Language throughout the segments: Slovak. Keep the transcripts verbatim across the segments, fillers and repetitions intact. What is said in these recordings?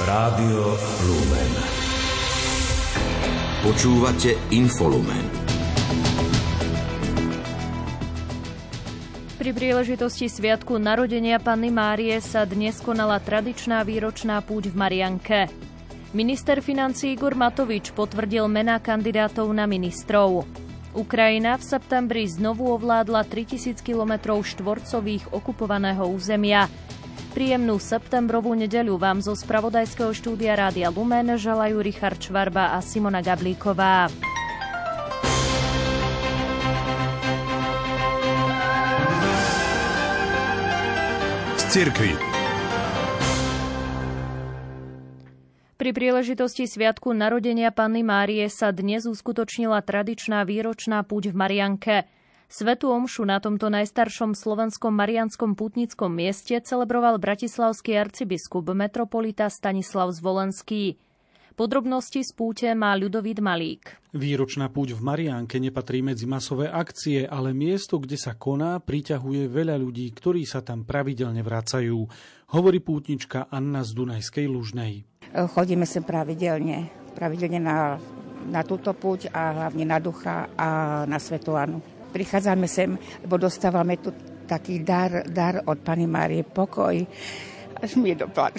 Rádio Lumen. Počúvate Infolumen. Pri príležitosti sviatku narodenia Panny Márie sa dnes konala tradičná výročná púť v Marianke. Minister financií Igor Matovič potvrdil mená kandidátov na ministrov. Ukrajina v septembri znovu ovládla tritisíc kilometrov štvorcových okupovaného územia. Príjemnú septembrovú nedeľu vám zo spravodajského štúdia Rádia Lumen želajú Richard Čvarba a Simona Gablíková. Z cirkvi. Pri príležitosti sviatku narodenia Panny Márie sa dnes uskutočnila tradičná výročná púť v Marianke. Svätú omšu na tomto najstaršom slovenskom marianskom pútnickom mieste celebroval bratislavský arcibiskup metropolita Stanislav Zvolenský. Podrobnosti z púte má Ľudovít Malík. Výročná púť v Mariánke nepatrí medzi masové akcie, ale miesto, kde sa koná, priťahuje veľa ľudí, ktorí sa tam pravidelne vracajú, hovorí pútnička Anna z Dunajskej Lužnej. Chodíme sem pravidelne, pravidelne na, na túto púť a hlavne na Ducha a na Svätú Annu. Prichádzame sem, lebo dostávame tu taký dar, dar od Panny Márie, pokoj, až mi je dopad.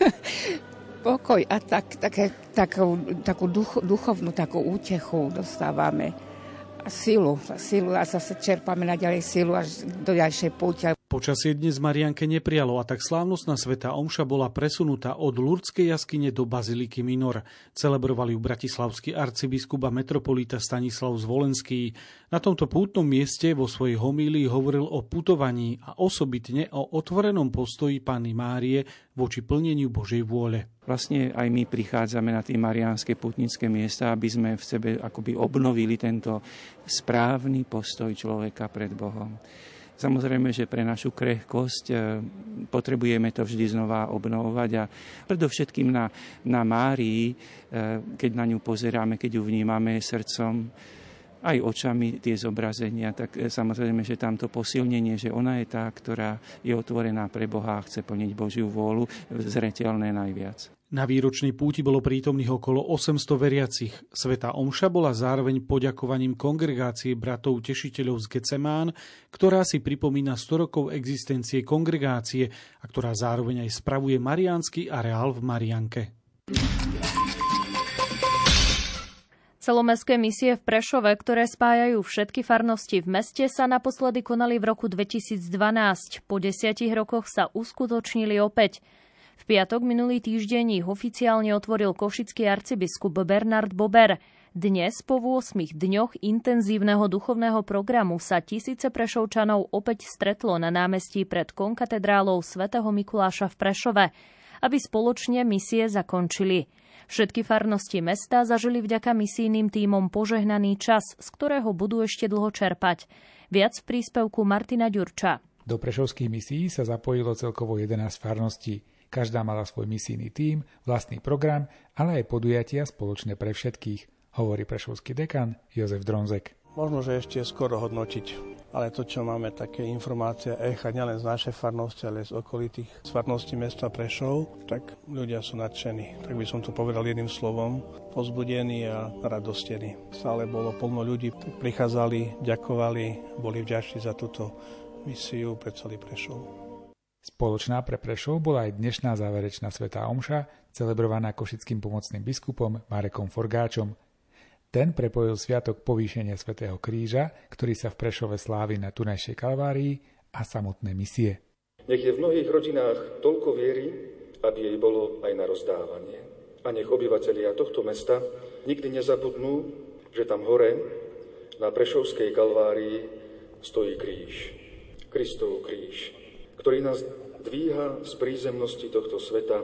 Pokoj a tak, také, takú, takú duch, duchovnú takú útechu dostávame. A silu, silu a zase čerpáme naďalej silu až do ďalšej púte. Počasie dnes v Marianke neprijalo a tak slávnostná svätá omša bola presunutá od Lurdskej jaskyne do baziliky Minor. Celebrovali ju bratislavský arcibiskup a metropolita Stanislav Zvolenský. Na tomto pútnom mieste vo svojej homílii hovoril o putovaní a osobitne o otvorenom postoji Panny Márie voči plneniu Božej vôle. Vlastne aj my prichádzame na tie mariánske pútnické miesta, aby sme v sebe akoby obnovili tento správny postoj človeka pred Bohom. Samozrejme, že pre našu krehkosť potrebujeme to vždy znova obnovovať a predovšetkým na, na Márii, keď na ňu pozeráme, keď ju vnímame srdcom, aj očami tie zobrazenia, tak samozrejme, že tamto posilnenie, že ona je tá, ktorá je otvorená pre Boha a chce plniť Božiu vôľu, zreteľné najviac. Na výročnej púti bolo prítomných okolo osemsto veriacich. Svätá omša bola zároveň poďakovaním kongregácie bratov tešiteľov z Getsemán, ktorá si pripomína sto rokov existencie kongregácie a ktorá zároveň aj spravuje mariánsky areál v Marianke. Celomestské misie v Prešove, ktoré spájajú všetky farnosti v meste, sa naposledy konali v roku dvetisícdvanásť. Po desiatich rokoch sa uskutočnili opäť. V piatok minulý týždeň ich oficiálne otvoril košický arcibiskup Bernard Bober. Dnes, po ôsmich dňoch intenzívneho duchovného programu, sa tisíce Prešovčanov opäť stretlo na námestí pred konkatedrálou svätého Mikuláša v Prešove, aby spoločne misie zakončili. Všetky farnosti mesta zažili vďaka misijným tímom požehnaný čas, z ktorého budú ešte dlho čerpať. Viac v príspevku Martina Ďurča. Do prešovských misií sa zapojilo celkovo jedenásť farností. Každá mala svoj misijný tím, vlastný program, ale aj podujatia spoločné pre všetkých, hovorí prešovský dekan Jozef Dronzek. Možno, že ešte je skoro hodnotiť, ale to, čo máme také informácie, echa nielen z našej farnosti, ale z okolitých farností mesta Prešov, tak ľudia sú nadšení. Tak by som to povedal jedným slovom, povzbudení a radostení. Stále bolo plno ľudí, tak prichádzali, ďakovali, boli vďační za túto misiu pre celý Prešov. Spoločná pre Prešov bola aj dnešná záverečná svätá omša, celebrovaná košickým pomocným biskupom Marekom Forgáčom. Ten prepojil sviatok povýšenia svätého Kríža, ktorý sa v Prešove slávi na tunajšej Kalvárii, a samotné misie. Nech je v mnohých rodinách toľko viery, aby jej bolo aj na rozdávanie. A nech obyvatelia tohto mesta nikdy nezabudnú, že tam hore, na Prešovskej Kalvárii, stojí kríž. Kristov kríž, ktorý nás dvíha z prízemnosti tohto sveta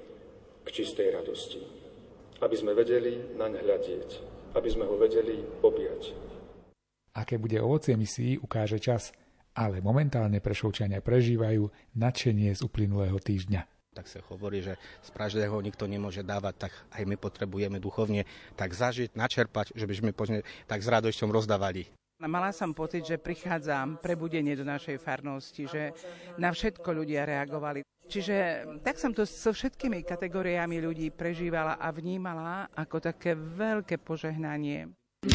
k čistej radosti. Aby sme vedeli naň hľadieť, aby sme ho vedeli objať. Aké bude ovocie misií, ukáže čas, ale momentálne Prešovčania prežívajú nadšenie z uplynulého týždňa. Tak sa hovorí, že z pražného nikto nemôže dávať, tak aj my potrebujeme duchovne tak zažiť, načerpať, že by sme poďme tak s radosťou rozdávali. Mala som pocit, že prichádzam prebudenie do našej farnosti, že na všetko ľudia reagovali. Čiže tak som to so všetkými kategóriami ľudí prežívala a vnímala ako také veľké požehnanie.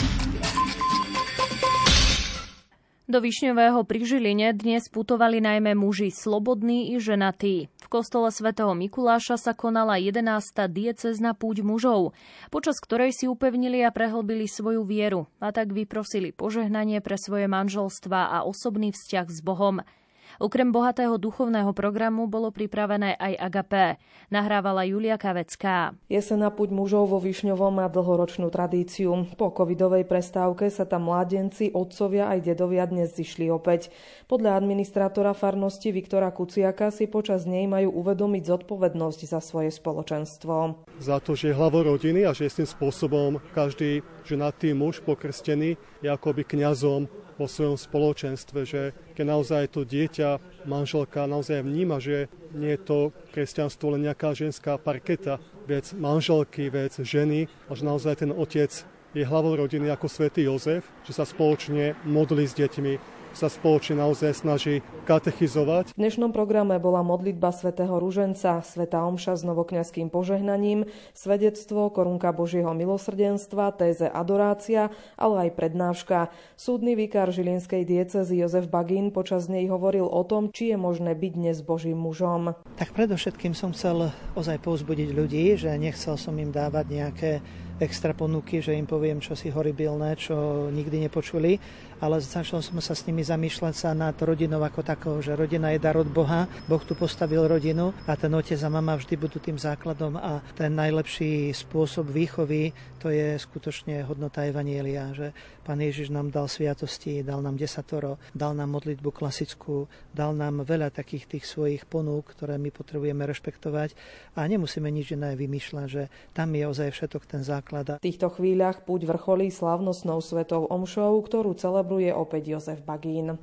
Do Višňového pri Žiline dnes putovali najmä muži slobodní i ženatí. V kostole svätého Mikuláša sa konala jedenásta diecézna púť mužov, počas ktorej si upevnili a prehlbili svoju vieru a tak vyprosili požehnanie pre svoje manželstvá a osobný vzťah s Bohom. Okrem bohatého duchovného programu bolo pripravené aj agapé. Nahrávala Julia Kavecká. Jesenná púť mužov vo Višňovom má dlhoročnú tradíciu. Po covidovej prestávke sa tam mládenci, otcovia aj dedovia dnes zišli opäť. Podľa administrátora farnosti Viktora Kuciaka si počas nej majú uvedomiť zodpovednosť za svoje spoločenstvo. Za to, že je hlavou rodiny a že je tým spôsobom každý ženatý muž pokrstený je akoby kňazom vo svojom spoločenstve, že keď naozaj to dieťa, manželka naozaj vníma, že nie je to kresťanstvo len nejaká ženská parketa, vec manželky, vec ženy, a že naozaj ten otec je hlavou rodiny ako svätý Jozef, že sa spoločne modlí s deťmi, sa spoločne naozaj snaží katechizovať. V dnešnom programe bola modlitba svätého Ruženca, svätá omša s novokňazským požehnaním, svedectvo, korunka Božieho milosrdenstva, téze adorácia, ale aj prednáška. Súdny vikár žilinskej diecézy Jozef Bagín počas nej hovoril o tom, či je možné byť dnes Božím mužom. Tak predovšetkým som chcel ozaj povzbudiť ľudí, že nechcel som im dávať nejaké extra ponuky, že im poviem čosi horibilné, čo nikdy nepočuli, ale začal som sa s nimi zamýšľať sa nad rodinou ako takou, že rodina je dar od Boha, Boh tu postavil rodinu a ten otec a mama vždy budú tým základom a ten najlepší spôsob výchovy, to je skutočne hodnota evanjelia, že Pán Ježiš nám dal sviatosti, dal nám desatoro, dal nám modlitbu klasickú, dal nám veľa takých tých svojich ponúk, ktoré my potrebujeme rešpektovať a nemusíme nič iné vymýšľať, že tam je ozaj všetok ten základ. V týchto chvíľach púť vrcholí slávnostnou svetou omšou, ktorú celebruje opäť Jozef Bagín.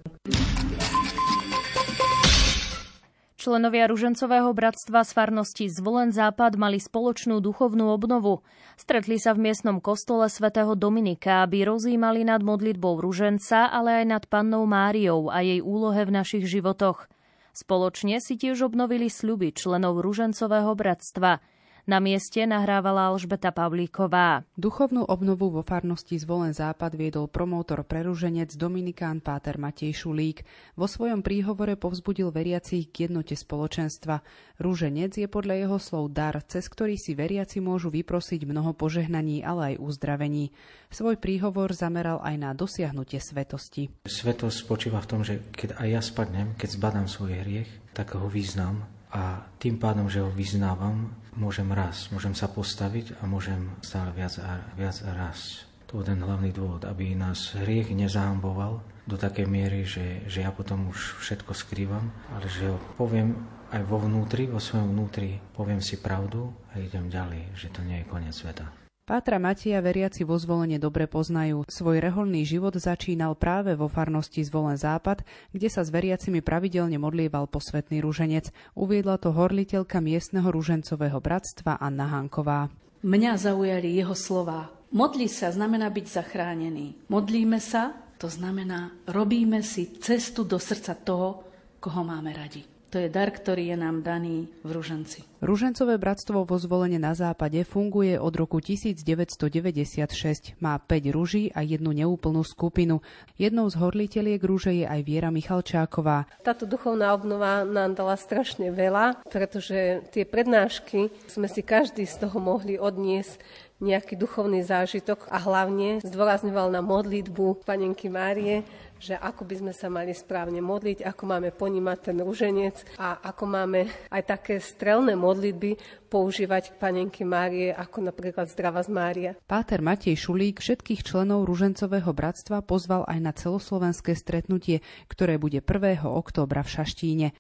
Členovia Ružencového bratstva z farnosti Zvolen Západ mali spoločnú duchovnú obnovu. Stretli sa v miestnom kostole svätého Dominika, aby rozjímali nad modlitbou Ruženca, ale aj nad Pannou Máriou a jej úlohe v našich životoch. Spoločne si tiež obnovili sľuby členov Ružencového bratstva. Na mieste nahrávala Alžbeta Pavlíková. Duchovnú obnovu vo farnosti Zvolen Západ viedol promótor pre ruženec dominikán páter Matej Šulík. Vo svojom príhovore povzbudil veriacich k jednote spoločenstva. Ruženec je podľa jeho slov dar, cez ktorý si veriaci môžu vyprosiť mnoho požehnaní, ale aj uzdravení. Svoj príhovor zameral aj na dosiahnutie svetosti. Svetosť spočíva v tom, že keď aj ja spadnem, keď zbadám svoj hriech, tak ho vyznám. A tým pádom, že ho vyznávam, môžem rásť, môžem sa postaviť a môžem stále viac a viac rásť. To je ten hlavný dôvod, aby nás hriech nezahamboval do takej miery, že, že ja potom už všetko skrývam, ale že ho poviem aj vo vnútri, vo svojom vnútri, poviem si pravdu a idem ďalej, že to nie je koniec sveta. Pátra Mateja veriaci vo Zvolene dobre poznajú. Svoj rehoľný život začínal práve vo farnosti Zvolen Západ, kde sa s veriacimi pravidelne modlieval posvätný ruženec. Uviedla to horliteľka miestneho ružencového bratstva Anna Hanková. Mňa zaujali jeho slová. Modliť sa znamená byť zachránený. Modlíme sa, to znamená robíme si cestu do srdca toho, koho máme radi. To je dar, ktorý je nám daný v Ruženci. Ružencové bratstvo vo Zvolene na Západe funguje od roku devätnásťstodeväťdesiatšesť. Má päť ruží a jednu neúplnú skupinu. Jednou z horliteliek rúže je aj Viera Michalčáková. Táto duchovná obnova nám dala strašne veľa, pretože tie prednášky sme si každý z toho mohli odniesť nejaký duchovný zážitok a hlavne zdôrazňoval na modlitbu Panenky Márie, že ako by sme sa mali správne modliť, ako máme ponímať ten ruženec a ako máme aj také strelné modlitby používať k Panenky Márie, ako napríklad Zdravá z Mária. Páter Matej Šulík všetkých členov Ružencového bratstva pozval aj na celoslovenské stretnutie, ktoré bude prvého októbra v Šaštíne.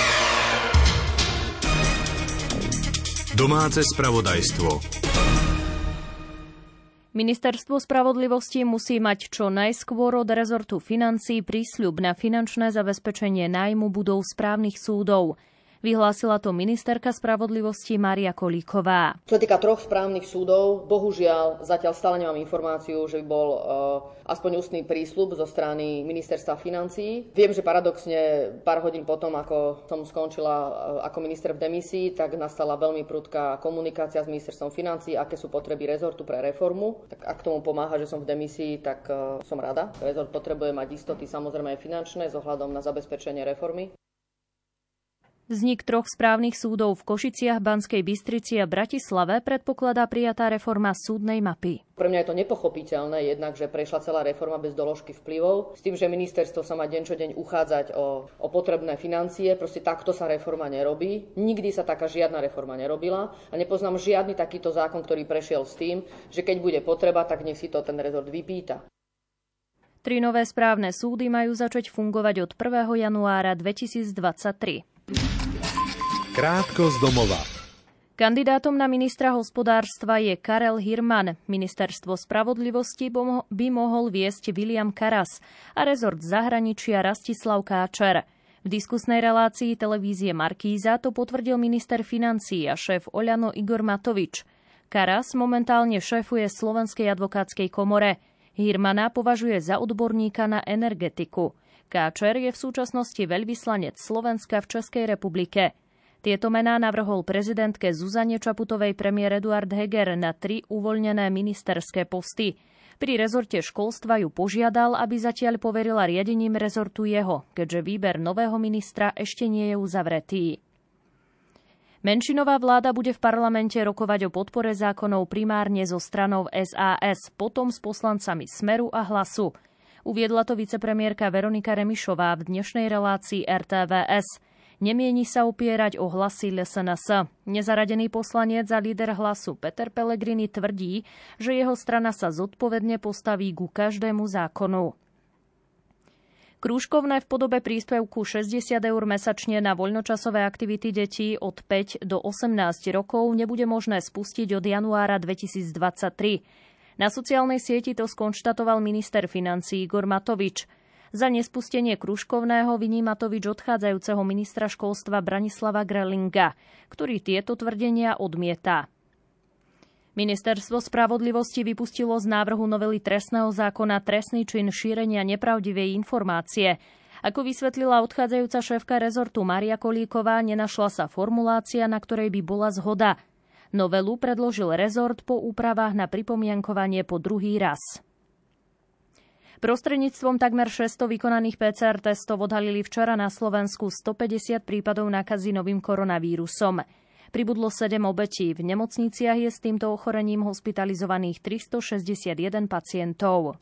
Domáce spravodajstvo. Ministerstvo spravodlivosti musí mať čo najskôr od rezortu financií prísľub na finančné zabezpečenie nájmu budov správnych súdov. Vyhlásila to ministerka spravodlivosti Mária Kolíková. Čo sa týka troch správnych súdov, bohužiaľ zatiaľ stále nemám informáciu, že by bol uh, aspoň ústny prísľub zo strany ministerstva financií. Viem, že paradoxne pár hodín potom, ako som skončila uh, ako minister v demisii, tak nastala veľmi prudká komunikácia s ministerstvom financií, aké sú potreby rezortu pre reformu. Tak ak tomu pomáha, že som v demisii, tak uh, som rada. Rezort potrebuje mať istoty, samozrejme aj finančné, s ohľadom na zabezpečenie reformy. Vznik troch správnych súdov v Košiciach, Banskej Bystrici a Bratislave predpokladá prijatá reforma súdnej mapy. Pre mňa je to nepochopiteľné, jednak, že prešla celá reforma bez doložky vplyvov, s tým, že ministerstvo sa má deň čo deň uchádzať o, o potrebné financie. Proste takto sa reforma nerobí. Nikdy sa taká žiadna reforma nerobila a nepoznám žiadny takýto zákon, ktorý prešiel s tým, že keď bude potreba, tak nech si to ten rezort vypýta. Tri nové správne súdy majú začať fungovať od prvého januára dvetisícdvadsaťtri. Krátko z domova. Kandidátom na ministra hospodárstva je Karel Hirman. Ministerstvo spravodlivosti by mohol viesť William Karas a rezort zahraničia Rastislav Káčer. V diskusnej relácii televízie Markíza to potvrdil minister financií a šéf Oľano Igor Matovič. Karas momentálne šéfuje Slovenskej advokátskej komore. Hirmana považuje za odborníka na energetiku. Káčer je v súčasnosti veľvyslanec Slovenska v Českej republike. Tieto mená navrhol prezidentke Zuzane Čaputovej premiér Eduard Heger na tri uvoľnené ministerské posty. Pri rezorte školstva ju požiadal, aby zatiaľ poverila riadením rezortu jeho, keďže výber nového ministra ešte nie je uzavretý. Menšinová vláda bude v parlamente rokovať o podpore zákonov primárne so stranou es a es, potom s poslancami Smeru a Hlasu. Uviedla to vicepremiérka Veronika Remišová v dnešnej relácii er té vé es. Nemieni sa opierať o hlasy el es en es. Nezaradený poslanec a líder Hlasu Peter Pellegrini tvrdí, že jeho strana sa zodpovedne postaví ku každému zákonu. Krúžkovné v podobe príspevku šesťdesiat eur mesačne na voľnočasové aktivity detí od päť do osemnásť rokov nebude možné spustiť od januára dvetisícdvadsaťtri. Na sociálnej sieti to skonštatoval minister financií Igor Matovič. Za nespustenie krúžkovného viní Matovič odchádzajúceho ministra školstva Branislava Grelinga, ktorý tieto tvrdenia odmieta. Ministerstvo spravodlivosti vypustilo z návrhu novely trestného zákona trestný čin šírenia nepravdivej informácie. Ako vysvetlila odchádzajúca šéfka rezortu Mária Kolíková, nenašla sa formulácia, na ktorej by bola zhoda. Novelu predložil rezort po úpravách na pripomienkovanie po druhý raz. Prostredníctvom takmer šesťsto vykonaných pé cé er testov odhalili včera na Slovensku stopäťdesiat prípadov nákazy novým koronavírusom. Pribudlo sedem obetí. V nemocniciach je s týmto ochorením hospitalizovaných tristošesťdesiatjeden pacientov.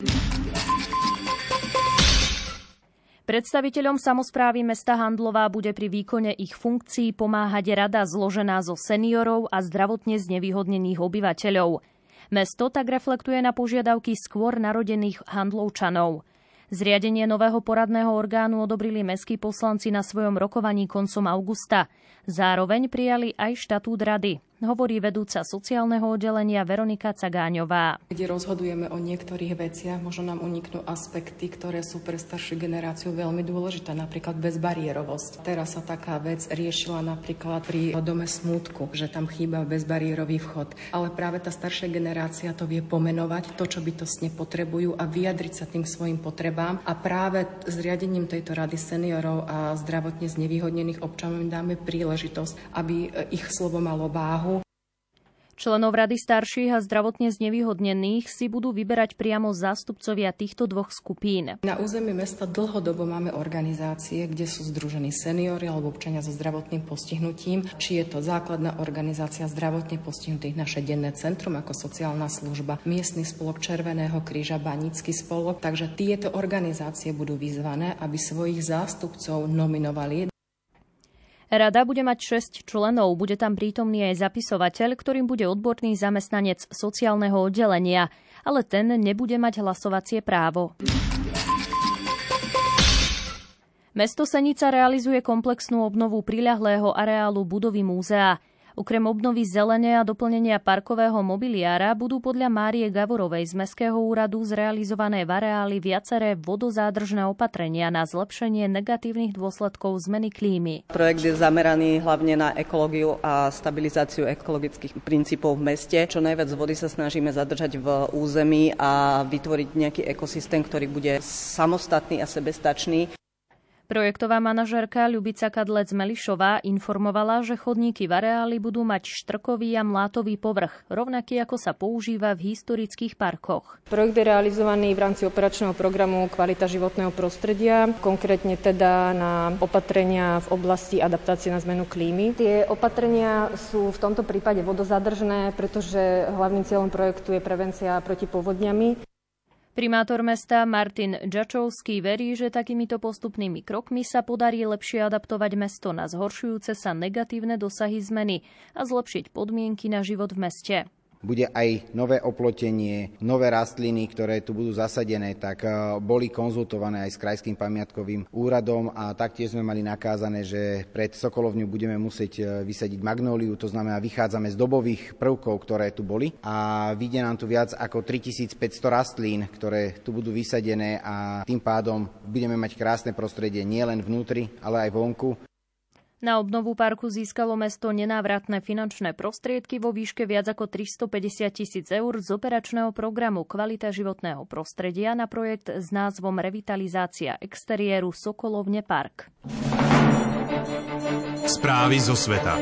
Predstaviteľom samosprávy mesta Handlová bude pri výkone ich funkcií pomáhať rada zložená zo seniorov a zdravotne znevýhodnených obyvateľov. Mesto tak reflektuje na požiadavky skôr narodených Handlovčanov. Zriadenie nového poradného orgánu odobrili mestskí poslanci na svojom rokovaní koncom augusta. Zároveň prijali aj štatút rady, hovorí vedúca sociálneho oddelenia Veronika Cagáňová. Kde rozhodujeme o niektorých veciach, možno nám uniknú aspekty, ktoré sú pre staršiu generáciu veľmi dôležité, napríklad bezbariérovosť. Teraz sa taká vec riešila napríklad pri Dome smútku, že tam chýba bezbariérový vchod. Ale práve tá staršia generácia to vie pomenovať, to, čo bytostne potrebujú a vyjadriť sa tým svojim potrebám. A práve zriadením tejto rady seniorov a zdravotne znevýhodnených občanov dáme príležitosť, aby ich slovo malo váhu. Členov rady starších a zdravotne znevýhodnených si budú vyberať priamo zástupcovia týchto dvoch skupín. Na území mesta dlhodobo máme organizácie, kde sú združení seniori alebo občania so zdravotným postihnutím. Či je to základná organizácia zdravotne postihnutých, naše denné centrum ako sociálna služba, miestny spolok Červeného kríža, Banícky spolok. Takže tieto organizácie budú vyzvané, aby svojich zástupcov nominovali. Rada bude mať šesť členov, bude tam prítomný aj zapisovateľ, ktorým bude odborný zamestnanec sociálneho oddelenia, ale ten nebude mať hlasovacie právo. Mesto Senica realizuje komplexnú obnovu priľahlého areálu budovy múzea. Okrem obnovy zelene a doplnenia parkového mobiliára budú podľa Márie Gavorovej z Mestského úradu zrealizované v areáli viaceré vodozádržné opatrenia na zlepšenie negatívnych dôsledkov zmeny klímy. Projekt je zameraný hlavne na ekológiu a stabilizáciu ekologických princípov v meste. Čo najviac vody sa snažíme zadržať v území a vytvoriť nejaký ekosystém, ktorý bude samostatný a sebestačný. Projektová manažérka Ľubica Kadlec-Melišová informovala, že chodníky v areáli budú mať štrkový a mlátový povrch, rovnaký ako sa používa v historických parkoch. Projekt je realizovaný v rámci operačného programu Kvalita životného prostredia, konkrétne teda na opatrenia v oblasti adaptácie na zmenu klímy. Tie opatrenia sú v tomto prípade vodozádržné, pretože hlavným cieľom projektu je prevencia proti povodňami. Primátor mesta Martin Džačovský verí, že takýmito postupnými krokmi sa podarí lepšie adaptovať mesto na zhoršujúce sa negatívne dosahy zmeny a zlepšiť podmienky na život v meste. Bude aj nové oplotenie, nové rastliny, ktoré tu budú zasadené, tak boli konzultované aj s Krajským pamiatkovým úradom a taktiež sme mali nakázané, že pred Sokolovňou budeme musieť vysadiť magnóliu, to znamená vychádzame z dobových prvkov, ktoré tu boli a vyjde nám tu viac ako tritisícpäťsto rastlín, ktoré tu budú vysadené a tým pádom budeme mať krásne prostredie nielen vnútri, ale aj vonku. Na obnovu parku získalo mesto nenávratné finančné prostriedky vo výške viac ako tristopäťdesiat tisíc eur z operačného programu Kvalita životného prostredia na projekt s názvom Revitalizácia exteriéru Sokolovne Park. Správy zo sveta.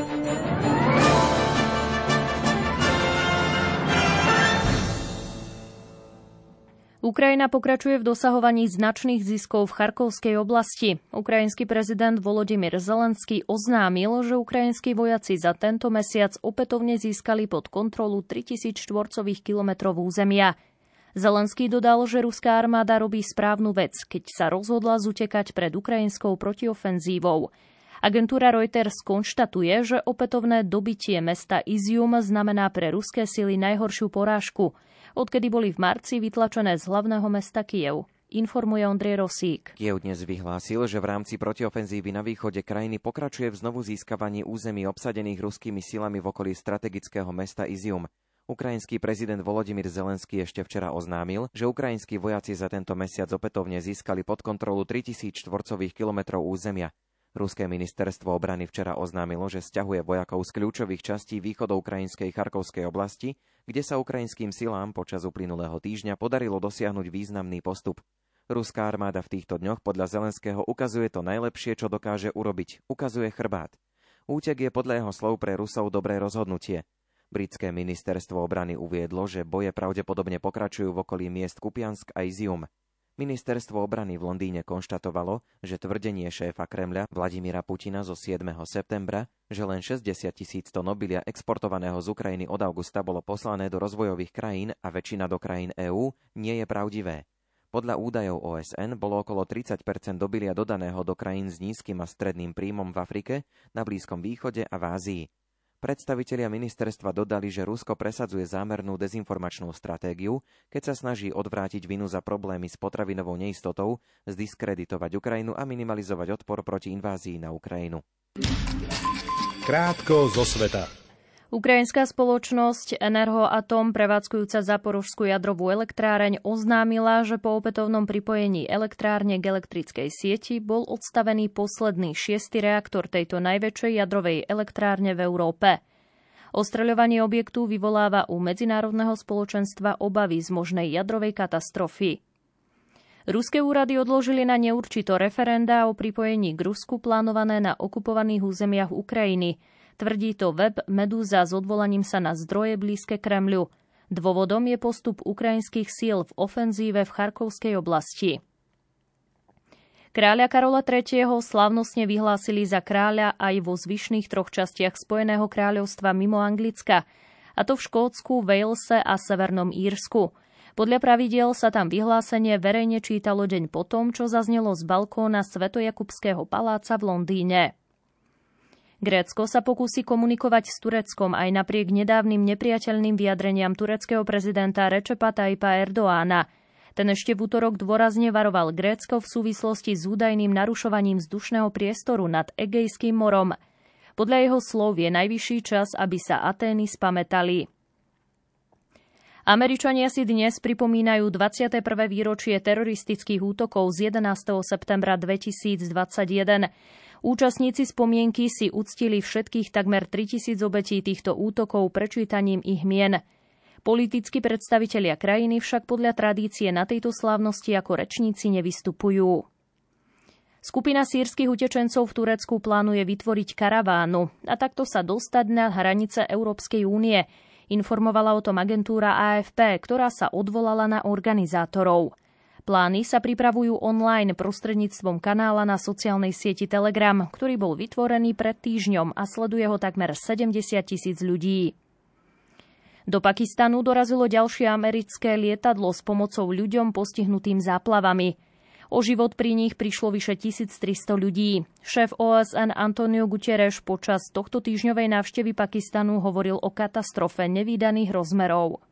Ukrajina pokračuje v dosahovaní značných ziskov v Charkovskej oblasti. Ukrajinský prezident Volodymyr Zelenský oznámil, že ukrajinskí vojaci za tento mesiac opätovne získali pod kontrolu tritisíc štvorcových kilometrov územia. Zelenský dodal, že ruská armáda robí správnu vec, keď sa rozhodla zutekať pred ukrajinskou protiofenzívou. Agentúra Reuters konštatuje, že opätovné dobitie mesta Izium znamená pre ruské sily najhoršiu porážku, odkedy boli v marci vytlačené z hlavného mesta Kyjev. Informuje Ondrej Rosík. Kyjev dnes vyhlásil, že v rámci protiofenzívy na východe krajiny pokračuje v znovu získavaní území obsadených ruskými silami v okolí strategického mesta Izium. Ukrajinský prezident Volodymyr Zelenský ešte včera oznámil, že ukrajinskí vojaci za tento mesiac opätovne získali pod kontrolu tritisíc štvorcových kilometrov územia. Ruské ministerstvo obrany včera oznámilo, že sťahuje vojakov z kľúčových častí východoukrajinskej Charkovskej oblasti, kde sa ukrajinským silám počas uplynulého týždňa podarilo dosiahnuť významný postup. Ruská armáda v týchto dňoch podľa Zelenského ukazuje to najlepšie, čo dokáže urobiť. Ukazuje chrbát. Útek je podľa jeho slov pre Rusov dobré rozhodnutie. Britské ministerstvo obrany uviedlo, že boje pravdepodobne pokračujú v okolí miest Kupiansk a Izium. Ministerstvo obrany v Londýne konštatovalo, že tvrdenie šéfa Kremľa Vladimíra Putina zo siedmeho septembra, že len šesťdesiat tisíc tón obilia exportovaného z Ukrajiny od augusta bolo poslané do rozvojových krajín a väčšina do krajín EÚ, nie je pravdivé. Podľa údajov ó es en bolo okolo tridsať percent obilia dodaného do krajín s nízkym a stredným príjmom v Afrike, na Blízkom východe a v Ázii. Predstavitelia ministerstva dodali, že Rusko presadzuje zámernú dezinformačnú stratégiu, keď sa snaží odvrátiť vinu za problémy s potravinovou neistotou, zdiskreditovať Ukrajinu a minimalizovať odpor proti invázii na Ukrajinu. Krátko zo sveta. Ukrajinská spoločnosť Enerhoatom, prevádzkujúca Záporožskú jadrovú elektráreň, oznámila, že po opätovnom pripojení elektrárne k elektrickej sieti bol odstavený posledný šiesty reaktor tejto najväčšej jadrovej elektrárne v Európe. Ostreľovanie objektu vyvoláva u medzinárodného spoločenstva obavy z možnej jadrovej katastrofy. Ruské úrady odložili na neurčito referendá o pripojení k Rusku plánované na okupovaných územiach Ukrajiny. Tvrdí to web Medúza s odvolaním sa na zdroje blízke Kremľu. Dôvodom je postup ukrajinských síl v ofenzíve v Charkovskej oblasti. Kráľa Karola tretieho slávnostne vyhlásili za kráľa aj vo zvyšných troch častiach Spojeného kráľovstva mimo Anglicka, a to v Škótsku, Walese a Severnom Írsku. Podľa pravidiel sa tam vyhlásenie verejne čítalo deň potom, čo zaznelo z balkóna Svetojakubského paláca v Londýne. Grécko sa pokúsi komunikovať s Tureckom aj napriek nedávnym nepriateľným vyjadreniam tureckého prezidenta Recepa Tayyipa Erdoána. Ten ešte v utorok dôrazne varoval Grécko v súvislosti s údajným narušovaním vzdušného priestoru nad Egejským morom. Podľa jeho slov je najvyšší čas, aby sa Atény spamätali. Američania si dnes pripomínajú dvadsiate prvé výročie teroristických útokov z jedenásteho septembra dvetisícdvadsaťjeden. Účastníci spomienky si uctili všetkých takmer tritisíc obetí týchto útokov prečítaním ich mien. Politickí predstavitelia krajiny však podľa tradície na tejto slávnosti ako rečníci nevystupujú. Skupina sýrskych utečencov v Turecku plánuje vytvoriť karavánu a takto sa dostať na hranice Európskej únie. Informovala o tom agentúra á ef pé, ktorá sa odvolala na organizátorov. Plány sa pripravujú online prostredníctvom kanála na sociálnej sieti Telegram, ktorý bol vytvorený pred týždňom a sleduje ho takmer sedemdesiat tisíc ľudí. Do Pakistanu dorazilo ďalšie americké lietadlo s pomocou ľuďom postihnutým záplavami. O život pri nich prišlo vyše tisíctristo ľudí. Šéf ó es en Antonio Guterres počas tohto týždňovej návštevy Pakistanu hovoril o katastrofe nevídaných rozmerov.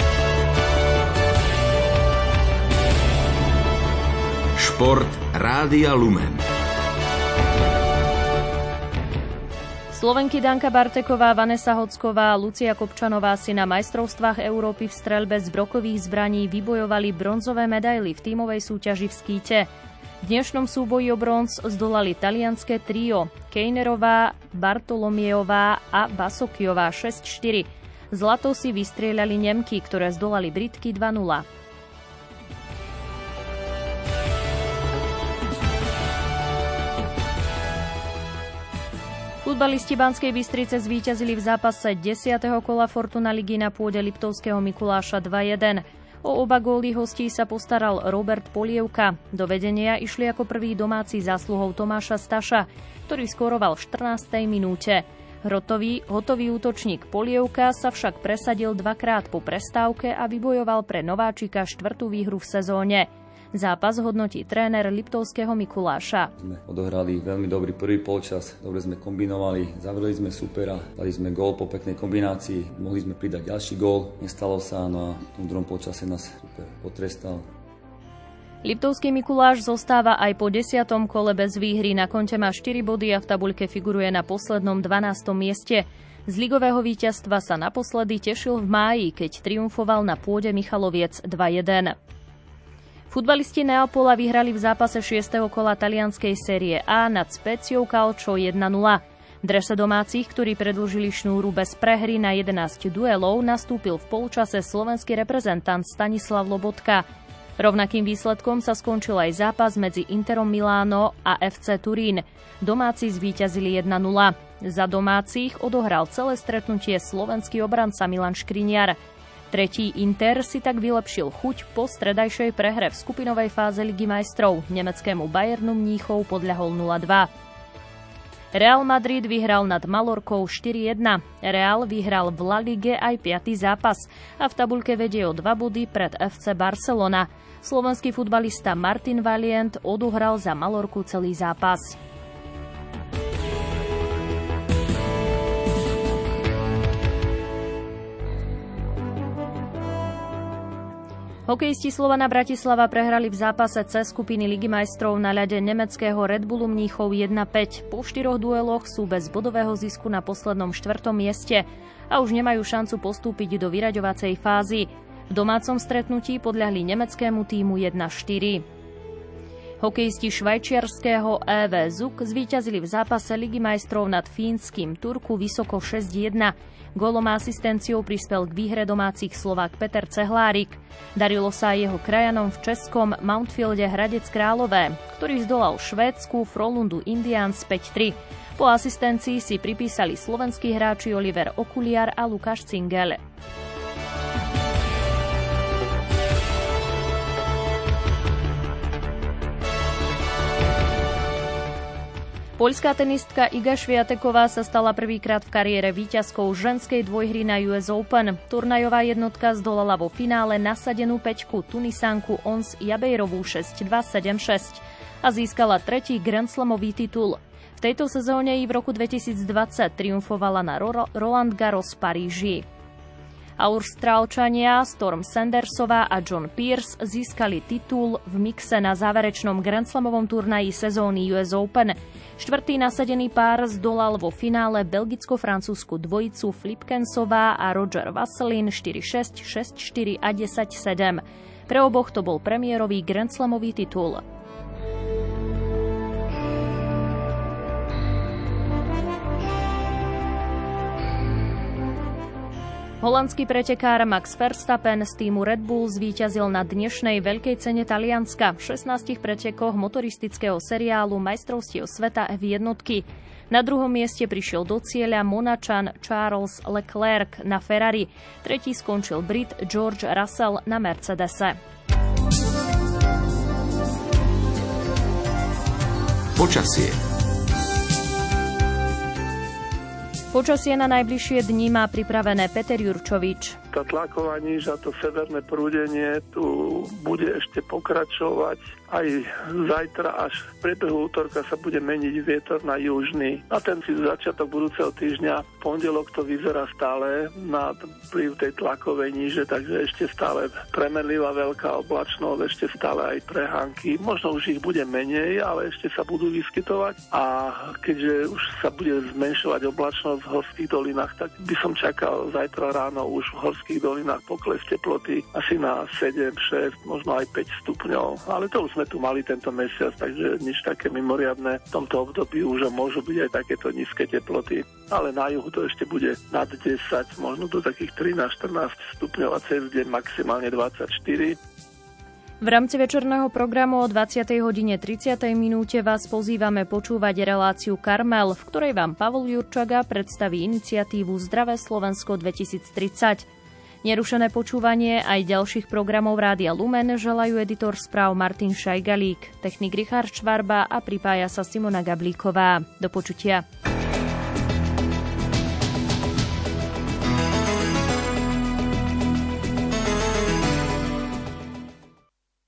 Šport Rádia Lumen. Slovenky Danka Barteková, Vanesa Hocková a Lucia Kopčanová si na majstrovstvách Európy v streľbe z brokových zbraní vybojovali bronzové medaily v tímovej súťaži v skíte. V dnešnom súboji o bronz zdolali talianské trio Kejnerová, Bartolomiejová a Basokiová šesť štyri. Zlato si vystrieľali Nemky, ktoré zdolali Britky dva nula. Futbalisti Banskej Bystrice zvíťazili v zápase desiateho kola Fortuna ligy na pôde Liptovského Mikuláša dva jeden. O oba góly hostí sa postaral Robert Polievka. Do vedenia išli ako prvý domáci zásluhou Tomáša Staša, ktorý skóroval v štrnástej minúte. Hotový, hotový útočník Polievka sa však presadil dvakrát po prestávke a vybojoval pre nováčika štvrtú výhru v sezóne. Zápas hodnotí tréner Liptovského Mikuláša. Sme odohrali veľmi dobrý prvý polčas, dobre sme kombinovali, zavreli sme supera, dali sme gól po peknej kombinácii, mohli sme pridať ďalší gól, nestalo sa, no a v tom druhom polčase nás super potrestal. Liptovský Mikuláš zostáva aj po desiatom kole bez výhry, na konte má štyri body a v tabuľke figuruje na poslednom dvanástom mieste. Z ligového víťazstva sa naposledy tešil v máji, keď triumfoval na pôde Michaloviec dva jeden. Futbalisti Neapola vyhrali v zápase šiesteho kola talianskej série A nad Speciou Calcio jeden nula. V drese domácich, ktorí predĺžili šnúru bez prehry na jedenásť duelov, nastúpil v polčase slovenský reprezentant Stanislav Lobotka. Rovnakým výsledkom sa skončil aj zápas medzi Interom Miláno a ef cé Turín. Domáci zvíťazili jeden nula. Za domácich odohral celé stretnutie slovenský obranca Milan Škriňar. Tretí Inter si tak vylepšil chuť po stredajšej prehre v skupinovej fáze Ligy majstrov. Nemeckému Bayernu Mníchov podľahol nula dva. Real Madrid vyhral nad Malorkou štyri jedna. Real vyhral v La Lige aj piaty zápas a v tabuľke vedie o dva body pred ef cé Barcelona. Slovenský futbalista Martin Valient odohral za Malorku celý zápas. Hokejisti Slovana Bratislava prehrali v zápase C skupiny Ligy majstrov na ľade nemeckého Red Bullu Mníchov jeden päť. Po štyroch dueloch sú bez bodového zisku na poslednom štvrtom mieste a už nemajú šancu postúpiť do vyraďovacej fázy. V domácom stretnutí podľahli nemeckému tímu jeden štyri. Hokejisti švajčiarskeho é vé Zug zvíťazili v zápase Ligy majstrov nad fínskym Turku vysoko šesť jedna. Gólom a asistenciou prispel k výhre domácich Slovák Peter Cehlárik. Darilo sa aj jeho krajanom v českom Mountfielde Hradec Králové, ktorý zdolal Švédsku Frölundu Indians päť tri. Po asistencii si pripísali slovenskí hráči Oliver Okuliar a Lukáš Cingel. Poľská tenistka Iga Swiateková sa stala prvýkrát v kariére víťazkou ženskej dvojhry na ú es Open. Turnajová jednotka zdolala vo finále nasadenú päťku Tunisánku Ons Jabeirovú šesť dva sedem šesť a získala tretí Grand Slamový titul. V tejto sezóne i v roku dvetisícdvadsať triumfovala na Roland Garros v Paríži. Austrálčania Storm Sandersová a John Pearce získali titul v mixe na záverečnom Grand Slamovom turnaji sezóny ú es Open. Štvrtý nasadený pár zdolal vo finále belgicko-francúzsku dvojicu Flipkensová a Roger Vasselin štyri šesť, šesť štyri a desať sedem. Pre oboch to bol premiérový Grand Slamový titul. Holandský pretekár Max Verstappen z týmu Red Bull zvíťazil na dnešnej veľkej cene Talianska v šestnástich pretekoch motoristického seriálu Majstrovstiev sveta ef jeden. Na druhom mieste prišiel do cieľa Monačan Charles Leclerc na Ferrari. Tretí skončil Brit George Russell na Mercedese. Počasie. Počasie na najbližšie dni má pripravené Peter Jurčovič. Tá tlaková níž a to severné prúdenie tu bude ešte pokračovať. Aj zajtra až v priebehu útorka sa bude meniť vietor na južný. A ten si začiatok budúceho týždňa, v pondelok to vyzerá stále na vplyv tej tlakovej níže, takže ešte stále premenlivá veľká oblačnosť, ešte stále aj prehánky. Možno už ich bude menej, ale ešte sa budú vyskytovať. A keďže už sa bude zmenšovať oblačnosť v horských dolinách, tak by som čakal zajtra ráno už v horských dolinách pokles teploty asi na sedem, šesť, možno aj päť stupňov. Ale to už sme tu mali tento mesiac, takže nič také mimoriadne. V tomto období už môžu byť aj takéto nízke teploty. Ale na juhu to ešte bude nad desať, možno do takých trinásť štrnásť stupňov a cez deň maximálne dvadsaťštyri. V rámci večerného programu o dvadsiatej hodine tridsiatej minúte vás pozývame počúvať reláciu Karmel, v ktorej vám Pavol Jurčaga predstaví iniciatívu Zdravé Slovensko dvetisíctridsať. Nerušené počúvanie aj ďalších programov Rádia Lumen želajú editor správ Martin Šajgalík, technik Richard Švarba a pripája sa Simona Gablíková. Do počutia.